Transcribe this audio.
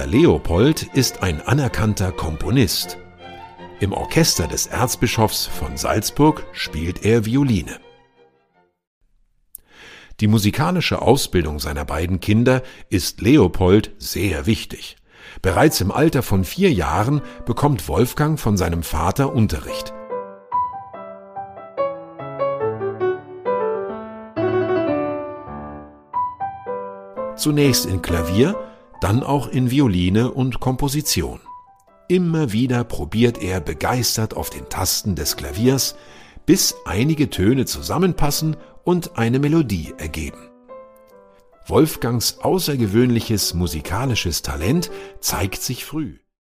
Leopold ist ein anerkannter Komponist. Im Orchester des Erzbischofs von Salzburg spielt er Violine. Die musikalische Ausbildung seiner beiden Kinder ist Leopold sehr wichtig. Bereits im Alter von 4 Jahren bekommt Wolfgang von seinem Vater Unterricht. Zunächst in Klavier, dann auch in Violine und Komposition. Immer wieder probiert er begeistert auf den Tasten des Klaviers, bis einige Töne zusammenpassen und eine Melodie ergeben. Wolfgangs außergewöhnliches musikalisches Talent zeigt sich früh.